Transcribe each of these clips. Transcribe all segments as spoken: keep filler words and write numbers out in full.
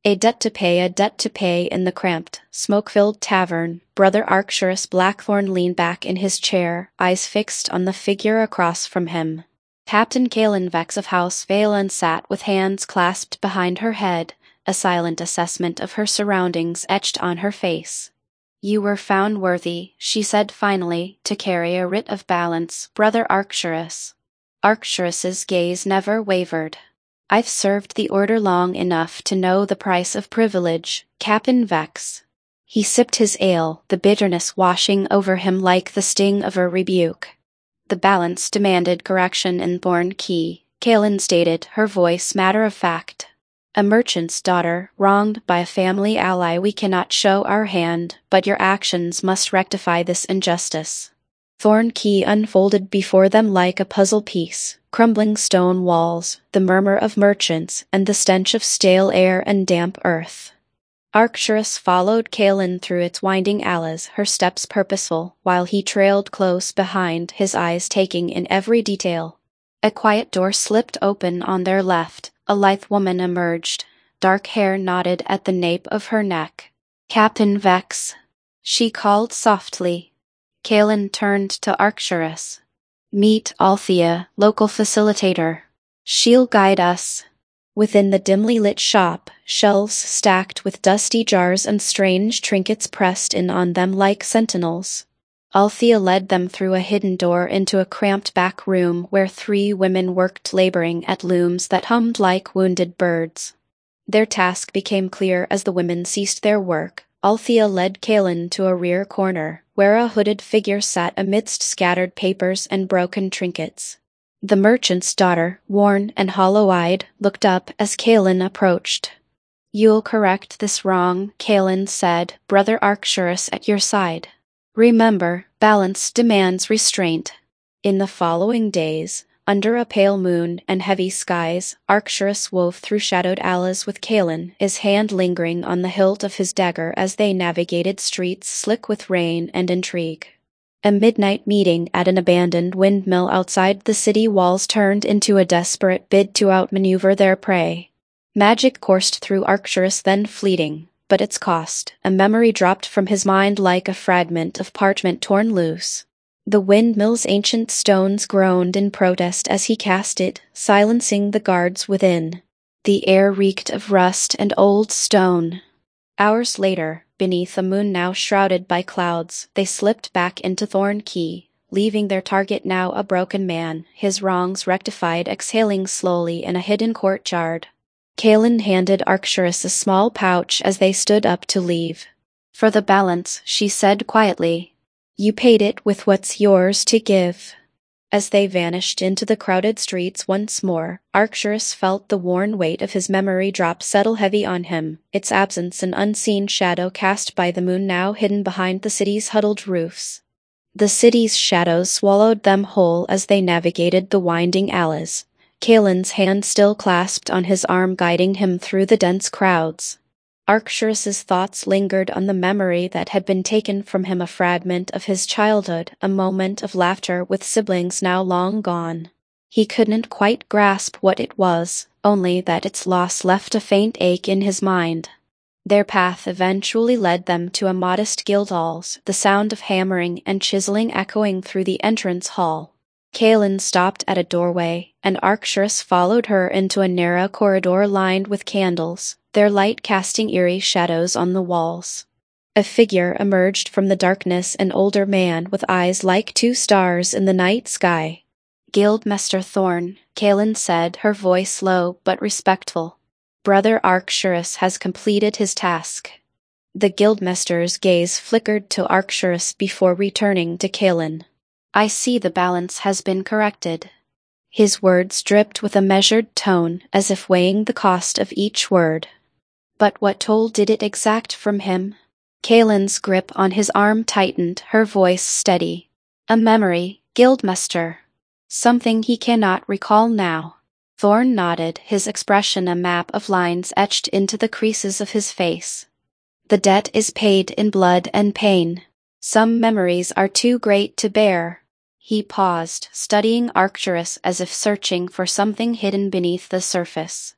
A debt to pay, a debt to pay. In the cramped, smoke-filled tavern, Brother Arcturus Blackthorn leaned back in his chair, eyes fixed on the figure across from him. Captain Kaelin Vex of House Valen sat with hands clasped behind her head, a silent assessment of her surroundings etched on her face. "You were found worthy," she said finally, "to carry a writ of balance, Brother Arcturus." Arcturus's gaze never wavered. "I've served the order long enough to know the price of privilege, Captain Vex." He sipped his ale, the bitterness washing over him like the sting of a rebuke. "The balance demanded correction in Thorn Key," Kaelin stated, her voice matter-of-fact. "A merchant's daughter, wronged by a family ally. We cannot show our hand, but your actions must rectify this injustice." Thorn Key unfolded before them like a puzzle piece, crumbling stone walls, the murmur of merchants, and the stench of stale air and damp earth. Arcturus followed Kaelin through its winding alleys, her steps purposeful, while he trailed close behind, his eyes taking in every detail. A quiet door slipped open on their left, a lithe woman emerged, dark hair knotted at the nape of her neck. "Captain Vex," she called softly. Kaelin turned to Arcturus. "Meet Althea, local facilitator. She'll guide us." Within the dimly lit shop, shelves stacked with dusty jars and strange trinkets pressed in on them like sentinels. Althea led them through a hidden door into a cramped back room where three women worked, laboring at looms that hummed like wounded birds. Their task became clear as the women ceased their work. Althea led Kaelin to a rear corner, where a hooded figure sat amidst scattered papers and broken trinkets. The merchant's daughter, worn and hollow-eyed, looked up as Kaelin approached. "You'll correct this wrong," Kaelin said, "Brother Arcturus at your side. Remember, balance demands restraint." In the following days, under a pale moon and heavy skies, Arcturus wove through shadowed alleys with Kaelin, his hand lingering on the hilt of his dagger as they navigated streets slick with rain and intrigue. A midnight meeting at an abandoned windmill outside the city walls turned into a desperate bid to outmaneuver their prey. Magic coursed through Arcturus, then fleeting, but its cost, a memory dropped from his mind like a fragment of parchment torn loose. The windmill's ancient stones groaned in protest as he cast it, silencing the guards within. The air reeked of rust and old stone. Hours later, beneath a moon now shrouded by clouds, they slipped back into Thorn Key, leaving their target now a broken man, his wrongs rectified, exhaling slowly in a hidden courtyard. Kaelin handed Arcturus a small pouch as they stood up to leave. "For the balance," she said quietly. "You paid it with what's yours to give." As they vanished into the crowded streets once more, Arcturus felt the worn weight of his memory drop settle heavy on him, its absence an unseen shadow cast by the moon now hidden behind the city's huddled roofs. The city's shadows swallowed them whole as they navigated the winding alleys, Kaelin's hand still clasped on his arm guiding him through the dense crowds. Arcturus's thoughts lingered on the memory that had been taken from him, a fragment of his childhood, a moment of laughter with siblings now long gone. He couldn't quite grasp what it was, only that its loss left a faint ache in his mind. Their path eventually led them to a modest guildhalls, the sound of hammering and chiseling echoing through the entrance hall. Kaelin stopped at a doorway, and Arcturus followed her into a narrow corridor lined with candles, their light casting eerie shadows on the walls. A figure emerged from the darkness, an older man with eyes like two stars in the night sky. "Guildmaster Thorn," Kaelin said, her voice low but respectful. "Brother Arcturus has completed his task." The guildmaster's gaze flickered to Arcturus before returning to Kaelin. "I see the balance has been corrected." His words dripped with a measured tone, as if weighing the cost of each word. "But what toll did it exact from him?" Kaelin's grip on his arm tightened, her voice steady. "A memory, Guildmaster. Something he cannot recall now." Thorn nodded, his expression a map of lines etched into the creases of his face. "The debt is paid in blood and pain. Some memories are too great to bear." He paused, studying Arcturus as if searching for something hidden beneath the surface.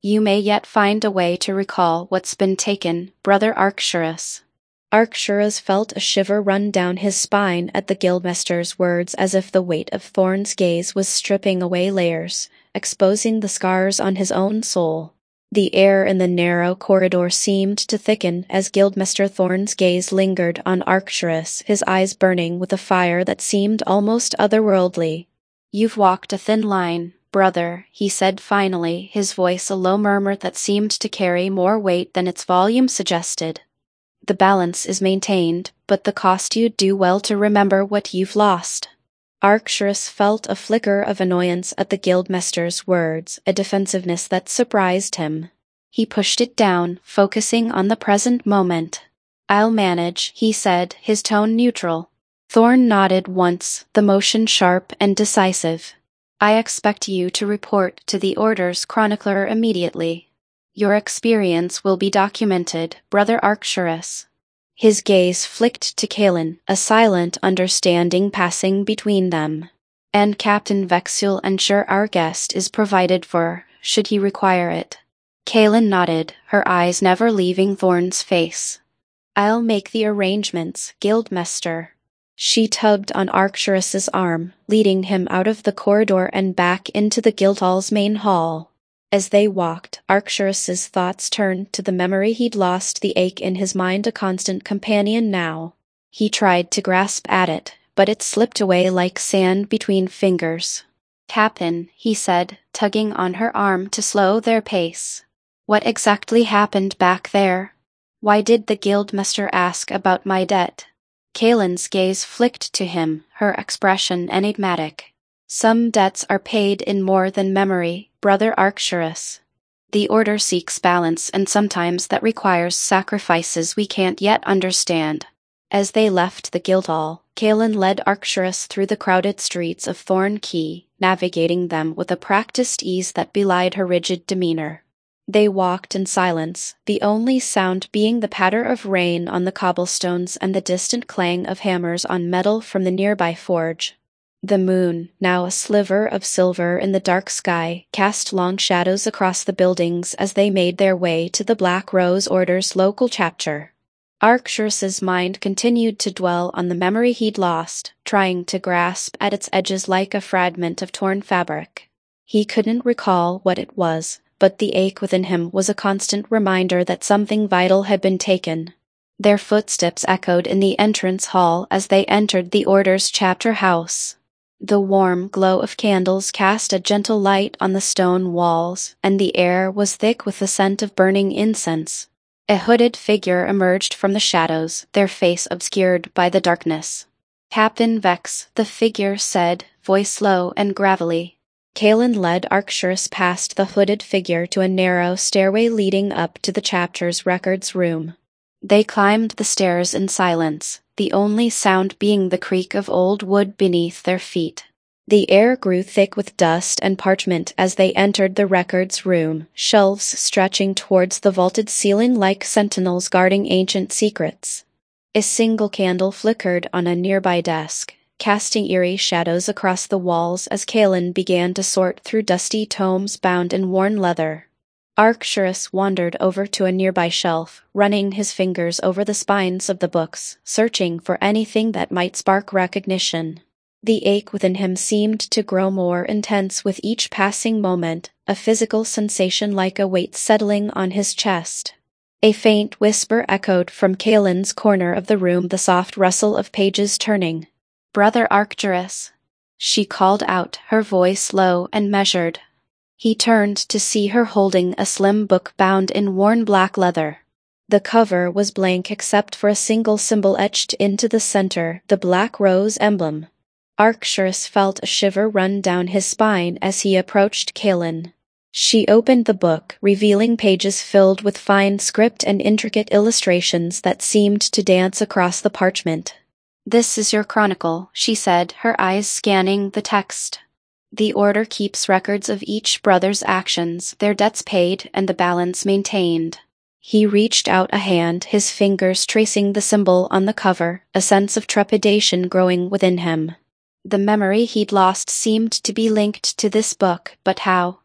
You may yet find a way to recall what's been taken, Brother Arcturus. Arcturus felt a shiver run down his spine at the guildmaster's words, as if the weight of Thorn's gaze was stripping away layers, exposing the scars on his own soul. The air in the narrow corridor seemed to thicken as Guildmaster Thorn's gaze lingered on Arcturus, his eyes burning with a fire that seemed almost otherworldly. "You've walked a thin line, brother," he said finally, his voice a low murmur that seemed to carry more weight than its volume suggested. "The balance is maintained, but the cost you'd do well to remember what you've lost." Arcturus felt a flicker of annoyance at the guildmaster's words, a defensiveness that surprised him. He pushed it down, focusing on the present moment. "I'll manage," he said, his tone neutral. Thorn nodded once, the motion sharp and decisive. "I expect you to report to the Order's chronicler immediately. Your experience will be documented, Brother Arcturus." His gaze flicked to Kalen, a silent understanding passing between them. "And Captain Vex'll ensure our guest is provided for, should he require it." Kalen nodded, her eyes never leaving Thorn's face. "I'll make the arrangements, Guildmaster." She tugged on Arcturus's arm, leading him out of the corridor and back into the Guildhall's main hall. As they walked, Arcturus's thoughts turned to the memory he'd lost, the ache in his mind a constant companion now. He tried to grasp at it, but it slipped away like sand between fingers. "Captain," he said, tugging on her arm to slow their pace. "What exactly happened back there? Why did the Guildmaster ask about my debt?" Kalen's gaze flicked to him, her expression enigmatic. "Some debts are paid in more than memory, Brother Arcturus. The Order seeks balance, and sometimes that requires sacrifices we can't yet understand." As they left the Guildhall, Kalen led Arcturus through the crowded streets of Thorn Key, navigating them with a practiced ease that belied her rigid demeanor. They walked in silence, the only sound being the patter of rain on the cobblestones and the distant clang of hammers on metal from the nearby forge. The moon, now a sliver of silver in the dark sky, cast long shadows across the buildings as they made their way to the Black Rose Order's local chapter. Arcturus's mind continued to dwell on the memory he'd lost, trying to grasp at its edges like a fragment of torn fabric. He couldn't recall what it was, but the ache within him was a constant reminder that something vital had been taken. Their footsteps echoed in the entrance hall as they entered the Order's chapter house. The warm glow of candles cast a gentle light on the stone walls, and the air was thick with the scent of burning incense. A hooded figure emerged from the shadows, their face obscured by the darkness. "Captain Vex," the figure said, voice low and gravelly. Kalen led Arcturus past the hooded figure to a narrow stairway leading up to the chapter's records room. They climbed the stairs in silence, the only sound being the creak of old wood beneath their feet. The air grew thick with dust and parchment as they entered the records room, shelves stretching towards the vaulted ceiling like sentinels guarding ancient secrets. A single candle flickered on a nearby desk, casting eerie shadows across the walls as Kalen began to sort through dusty tomes bound in worn leather. Arcturus wandered over to a nearby shelf, running his fingers over the spines of the books, searching for anything that might spark recognition. The ache within him seemed to grow more intense with each passing moment, a physical sensation like a weight settling on his chest. A faint whisper echoed from Kalen's corner of the room, the soft rustle of pages turning. "Brother Arcturus," she called out, her voice low and measured. He turned to see her holding a slim book bound in worn black leather. The cover was blank except for a single symbol etched into the center, the Black Rose emblem. Arcturus felt a shiver run down his spine as he approached Kalen. She opened the book, revealing pages filled with fine script and intricate illustrations that seemed to dance across the parchment. "This is your chronicle," she said, her eyes scanning the text. "The Order keeps records of each brother's actions, their debts paid, and the balance maintained." He reached out a hand, his fingers tracing the symbol on the cover, a sense of trepidation growing within him. The memory he'd lost seemed to be linked to this book, but how?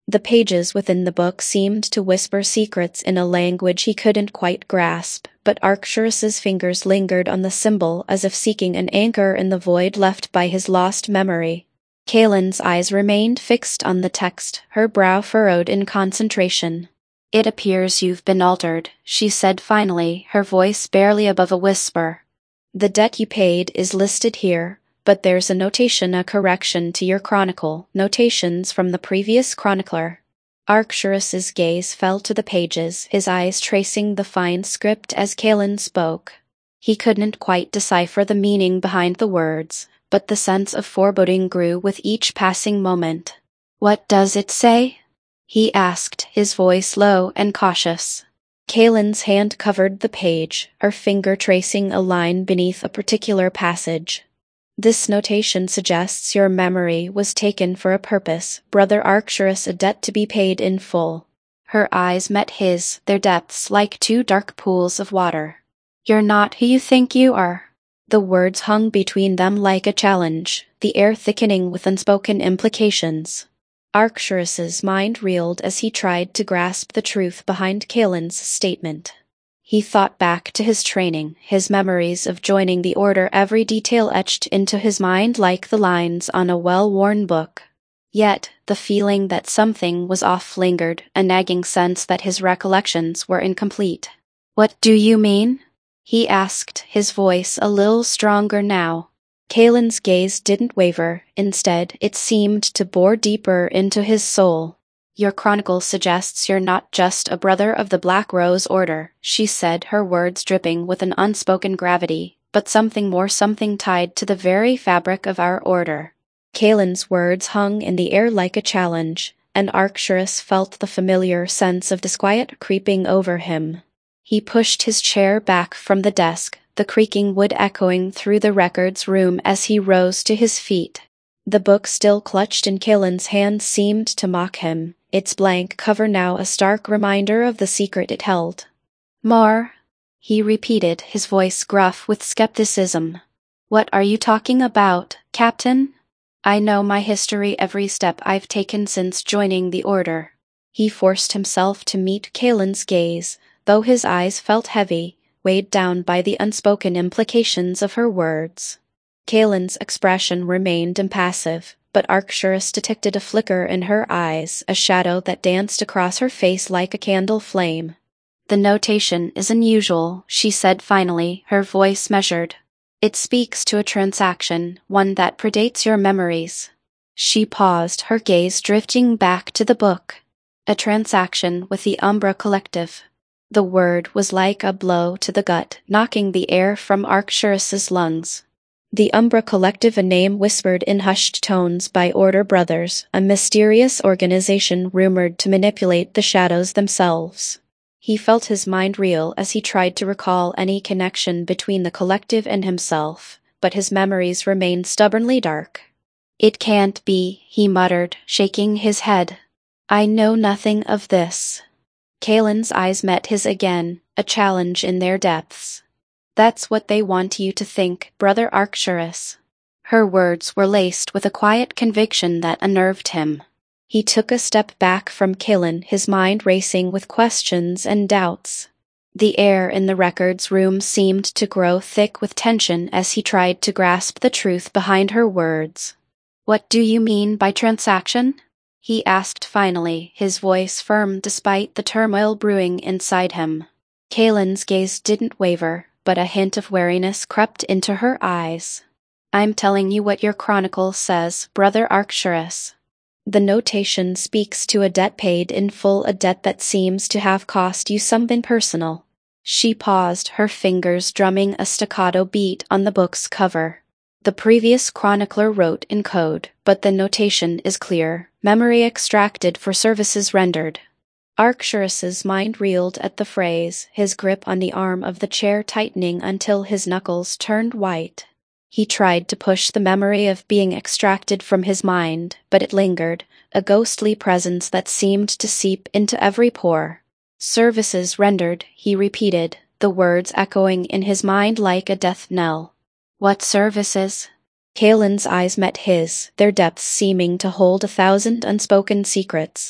The pages within the book seemed to whisper secrets in a language he couldn't quite grasp, but Arcturus's fingers lingered on the symbol as if seeking an anchor in the void left by his lost memory. Kaylin's eyes remained fixed on the text, her brow furrowed in concentration. "It appears you've been altered," she said finally, her voice barely above a whisper. "The debt you paid is listed here, but there's a notation, a correction to your chronicle, notations from the previous chronicler." Arcturus's gaze fell to the pages, his eyes tracing the fine script as Kaylin spoke. He couldn't quite decipher the meaning behind the words, but the sense of foreboding grew with each passing moment. "What does it say?" he asked, his voice low and cautious. Kaylin's hand covered the page, her finger tracing a line beneath a particular passage. "This notation suggests your memory was taken for a purpose, Brother Arcturus, a debt to be paid in full." Her eyes met his, their depths like two dark pools of water. "You're not who you think you are." The words hung between them like a challenge, the air thickening with unspoken implications. Arcturus's mind reeled as he tried to grasp the truth behind Kaylin's statement. He thought back to his training, his memories of joining the Order, every detail etched into his mind like the lines on a well-worn book. Yet, the feeling that something was off lingered, a nagging sense that his recollections were incomplete. "What do you mean?" he asked, his voice a little stronger now. Kaylin's gaze didn't waver, instead it seemed to bore deeper into his soul. "Your chronicle suggests you're not just a brother of the Black Rose Order," she said, her words dripping with an unspoken gravity, "but something more, something tied to the very fabric of our order." Kaylin's words hung in the air like a challenge, and Arcturus felt the familiar sense of disquiet creeping over him. He pushed his chair back from the desk, the creaking wood echoing through the records room as he rose to his feet. The book still clutched in Kaylin's hand seemed to mock him, its blank cover now a stark reminder of the secret it held. "More?" he repeated, his voice gruff with skepticism. "What are you talking about, Captain? I know my history, every step I've taken since joining the Order." He forced himself to meet Kaylin's gaze, though his eyes felt heavy, weighed down by the unspoken implications of her words. Kaylin's expression remained impassive, but Arcturus detected a flicker in her eyes, a shadow that danced across her face like a candle flame. "The notation is unusual," she said finally, her voice measured. "It speaks to a transaction, one that predates your memories." She paused, her gaze drifting back to the book. "A transaction with the Umbra Collective." The word was like a blow to the gut, knocking the air from Arcturus's lungs. The Umbra Collective, a name whispered in hushed tones by Order Brothers, a mysterious organization rumored to manipulate the shadows themselves. He felt his mind reel as he tried to recall any connection between the collective and himself, but his memories remained stubbornly dark. "It can't be," he muttered, shaking his head. "I know nothing of this." Kaylin's eyes met his again, a challenge in their depths. "That's what they want you to think, Brother Arcturus." Her words were laced with a quiet conviction that unnerved him. He took a step back from Kaylin, his mind racing with questions and doubts. The air in the records room seemed to grow thick with tension as he tried to grasp the truth behind her words. "What do you mean by transaction?" he asked finally, his voice firm despite the turmoil brewing inside him. Kaylin's gaze didn't waver, but a hint of wariness crept into her eyes. "I'm telling you what your chronicle says, Brother Arcturus. The notation speaks to a debt paid in full, a debt that seems to have cost you something personal." She paused, her fingers drumming a staccato beat on the book's cover. "The previous chronicler wrote in code, but the notation is clear, memory extracted for services rendered." Arcturus's mind reeled at the phrase, his grip on the arm of the chair tightening until his knuckles turned white. He tried to push the memory of being extracted from his mind, but it lingered, a ghostly presence that seemed to seep into every pore. "Services rendered," he repeated, the words echoing in his mind like a death knell. "What services?" Kaylin's eyes met his, their depths seeming to hold a thousand unspoken secrets.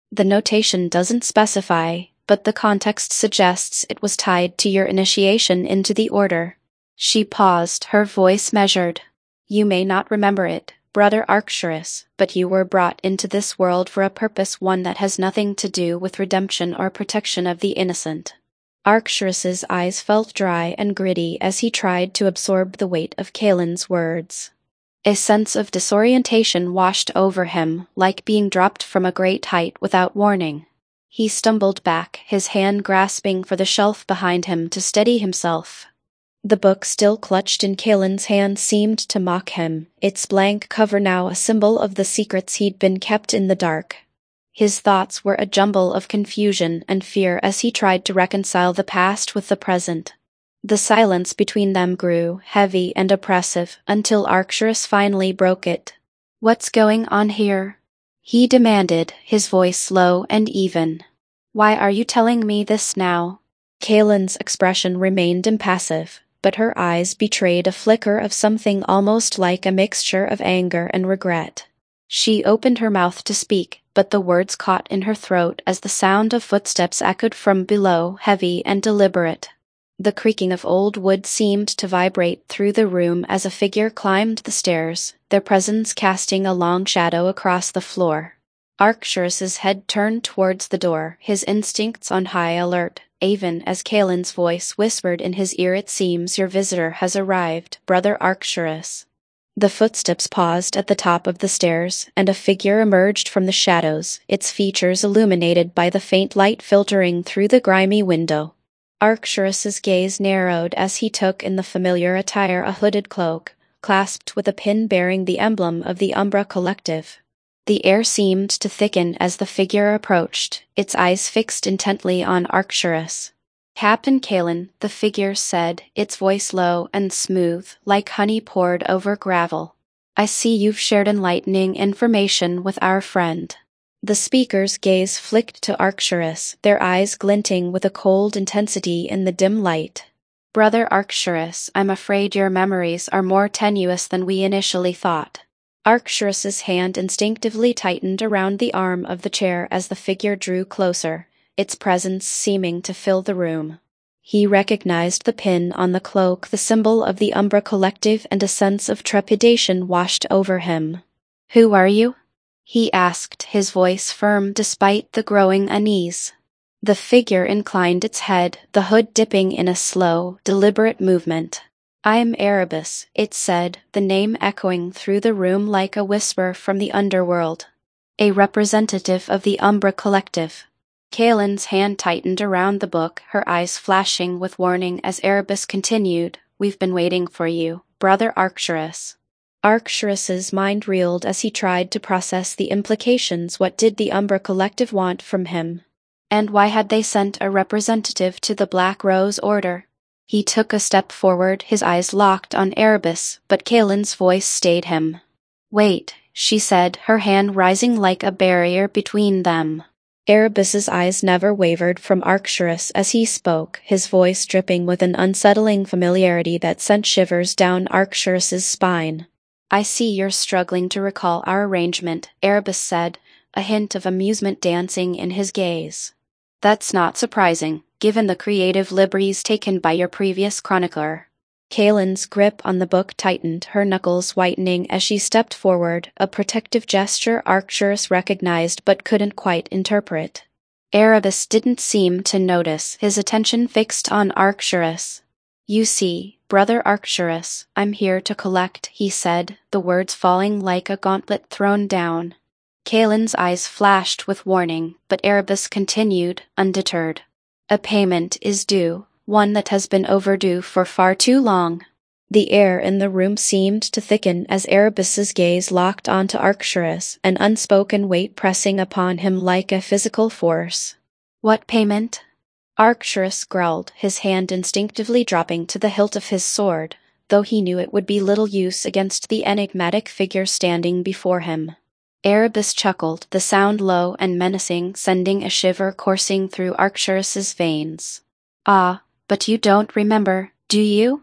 The notation doesn't specify, but the context suggests it was tied to your initiation into the order. She paused, her voice measured. You may not remember it, Brother Arcturus, but you were brought into this world for a purpose, one that has nothing to do with redemption or protection of the innocent. Arcturus's eyes felt dry and gritty as he tried to absorb the weight of Kaelin's words. A sense of disorientation washed over him, like being dropped from a great height without warning. He stumbled back, his hand grasping for the shelf behind him to steady himself. The book still clutched in Kaelin's hand seemed to mock him, its blank cover now a symbol of the secrets he'd been kept in the dark. His thoughts were a jumble of confusion and fear as he tried to reconcile the past with the present. The silence between them grew, heavy and oppressive, until Arcturus finally broke it. "What's going on here?" he demanded, his voice low and even. "Why are you telling me this now?" Kaelin's expression remained impassive, but her eyes betrayed a flicker of something almost like a mixture of anger and regret. She opened her mouth to speak, but the words caught in her throat as the sound of footsteps echoed from below, heavy and deliberate. The creaking of old wood seemed to vibrate through the room as a figure climbed the stairs, their presence casting a long shadow across the floor. Arcturus's head turned towards the door, his instincts on high alert, even as Kaelin's voice whispered in his ear, "It seems your visitor has arrived, Brother Arcturus." The footsteps paused at the top of the stairs, and a figure emerged from the shadows, its features illuminated by the faint light filtering through the grimy window. Arcturus's gaze narrowed as he took in the familiar attire, a hooded cloak, clasped with a pin bearing the emblem of the Umbra Collective. The air seemed to thicken as the figure approached, its eyes fixed intently on Arcturus. "Captain Kaelin," the figure said, its voice low and smooth, like honey poured over gravel. "I see you've shared enlightening information with our friend." The speaker's gaze flicked to Arcturus, their eyes glinting with a cold intensity in the dim light. "Brother Arcturus, I'm afraid your memories are more tenuous than we initially thought." Arcturus's hand instinctively tightened around the arm of the chair as the figure drew closer, its presence seeming to fill the room. He recognized the pin on the cloak, the symbol of the Umbra Collective, and a sense of trepidation washed over him. "Who are you?" he asked, his voice firm despite the growing unease. The figure inclined its head, the hood dipping in a slow, deliberate movement. "I am Erebus," it said, the name echoing through the room like a whisper from the underworld. "A representative of the Umbra Collective." Kaelin's hand tightened around the book, her eyes flashing with warning as Erebus continued, "We've been waiting for you, Brother Arcturus." Arcturus's mind reeled as he tried to process the implications. What did the Umbra Collective want from him? And why had they sent a representative to the Black Rose Order? He took a step forward, his eyes locked on Erebus, but Kaelin's voice stayed him. "Wait," she said, her hand rising like a barrier between them. Erebus's eyes never wavered from Arcturus as he spoke, his voice dripping with an unsettling familiarity that sent shivers down Arcturus's spine. "I see you're struggling to recall our arrangement," Erebus said, a hint of amusement dancing in his gaze. "That's not surprising, given the creative liberties taken by your previous chronicler." Kaelin's grip on the book tightened, her knuckles whitening as she stepped forward, a protective gesture Arcturus recognized but couldn't quite interpret. Erebus didn't seem to notice, his attention fixed on Arcturus. "You see, Brother Arcturus, I'm here to collect," he said, the words falling like a gauntlet thrown down. Kaelin's eyes flashed with warning, but Erebus continued, undeterred. "A payment is due, one that has been overdue for far too long." The air in the room seemed to thicken as Erebus's gaze locked onto Arcturus, an unspoken weight pressing upon him like a physical force. "What payment?" Arcturus growled, his hand instinctively dropping to the hilt of his sword, though he knew it would be little use against the enigmatic figure standing before him. Erebus chuckled, the sound low and menacing, sending a shiver coursing through Arcturus's veins. "Ah, but you don't remember, do you?"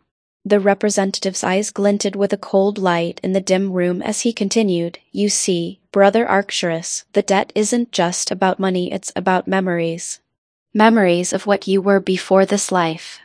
The representative's eyes glinted with a cold light in the dim room as he continued, "You see, Brother Arcturus, the debt isn't just about money, it's about memories. Memories of what you were before this life.